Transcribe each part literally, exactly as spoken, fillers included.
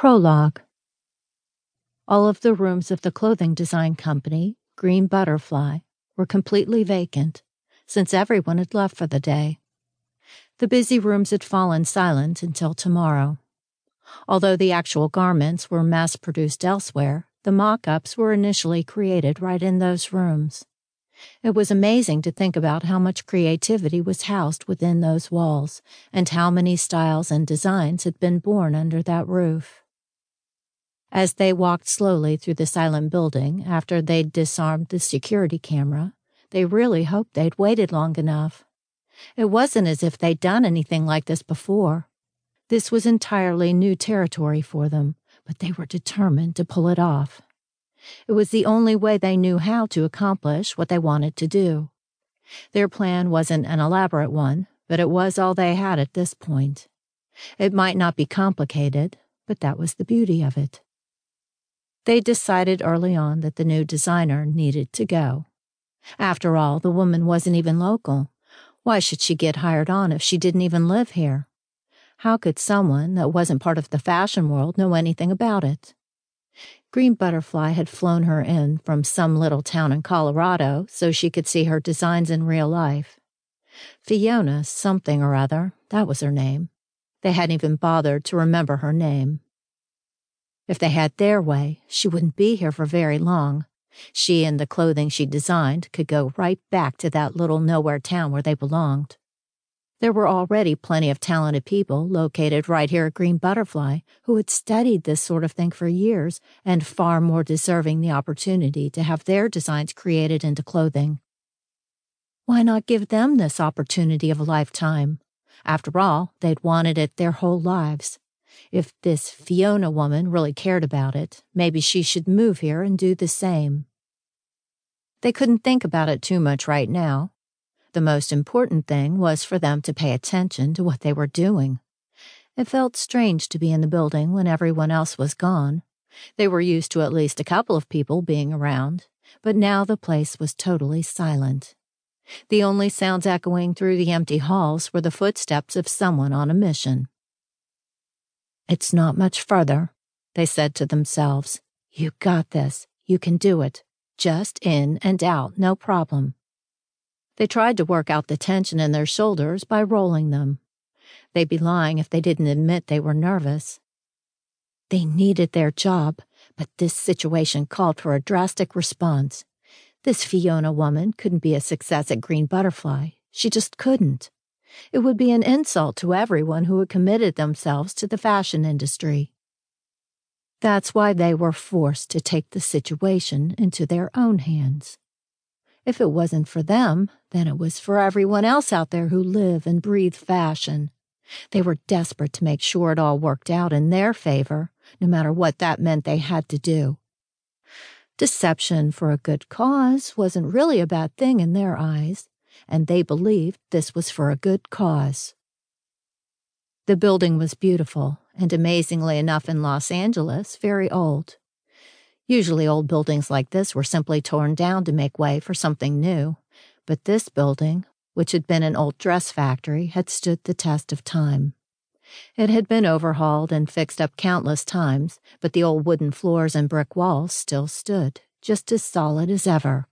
Prologue. All of the rooms of the clothing design company, Green Butterfly, were completely vacant, since everyone had left for the day. The busy rooms had fallen silent until tomorrow. Although the actual garments were mass-produced elsewhere, the mock-ups were initially created right in those rooms. It was amazing to think about how much creativity was housed within those walls, and how many styles and designs had been born under that roof. As they walked slowly through the silent building after they'd disarmed the security camera, they really hoped they'd waited long enough. It wasn't as if they'd done anything like this before. This was entirely new territory for them, but they were determined to pull it off. It was the only way they knew how to accomplish what they wanted to do. Their plan wasn't an elaborate one, but it was all they had at this point. It might not be complicated, but that was the beauty of it. They decided early on that the new designer needed to go. After all, the woman wasn't even local. Why should she get hired on if she didn't even live here? How could someone that wasn't part of the fashion world know anything about it? Green Butterfly had flown her in from some little town in Colorado so she could see her designs in real life. Fiona something or other, that was her name. They hadn't even bothered to remember her name. If they had their way, she wouldn't be here for very long. She and the clothing she designed could go right back to that little nowhere town where they belonged. There were already plenty of talented people located right here at Green Butterfly who had studied this sort of thing for years and far more deserving the opportunity to have their designs created into clothing. Why not give them this opportunity of a lifetime? After all, they'd wanted it their whole lives. If this Fiona woman really cared about it, maybe she should move here and do the same. They couldn't think about it too much right now. The most important thing was for them to pay attention to what they were doing. It felt strange to be in the building when everyone else was gone. They were used to at least a couple of people being around, but now the place was totally silent. The only sounds echoing through the empty halls were the footsteps of someone on a mission. "It's not much further," they said to themselves. "You got this. You can do it. Just in and out, no problem." They tried to work out the tension in their shoulders by rolling them. They'd be lying if they didn't admit they were nervous. They needed their job, but this situation called for a drastic response. This Fiona woman couldn't be a success at Green Butterfly. She just couldn't. It would be an insult to everyone who had committed themselves to the fashion industry. That's why they were forced to take the situation into their own hands. If it wasn't for them, then it was for everyone else out there who live and breathe fashion. They were desperate to make sure it all worked out in their favor, no matter what that meant they had to do. Deception for a good cause wasn't really a bad thing in their eyes, and they believed this was for a good cause. The building was beautiful, and amazingly enough in Los Angeles, very old. Usually old buildings like this were simply torn down to make way for something new, but this building, which had been an old dress factory, had stood the test of time. It had been overhauled and fixed up countless times, but the old wooden floors and brick walls still stood, just as solid as ever.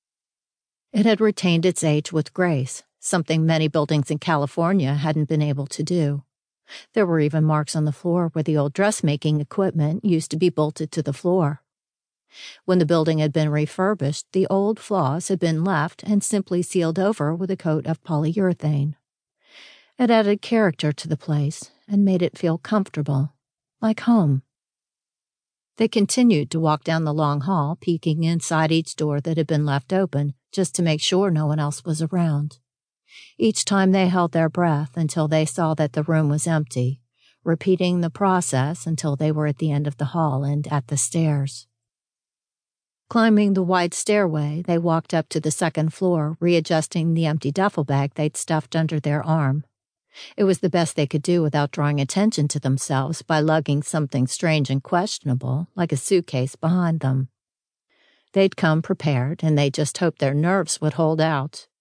It had retained its age with grace, something many buildings in California hadn't been able to do. There were even marks on the floor where the old dressmaking equipment used to be bolted to the floor. When the building had been refurbished, the old flaws had been left and simply sealed over with a coat of polyurethane. It added character to the place and made it feel comfortable, like home. They continued to walk down the long hall, peeking inside each door that had been left open, just to make sure no one else was around. Each time they held their breath until they saw that the room was empty, repeating the process until they were at the end of the hall and at the stairs. Climbing the wide stairway, they walked up to the second floor, readjusting the empty duffel bag they'd stuffed under their arm. It was the best they could do without drawing attention to themselves by lugging something strange and questionable, like a suitcase, behind them. They'd come prepared, and they just hoped their nerves would hold out.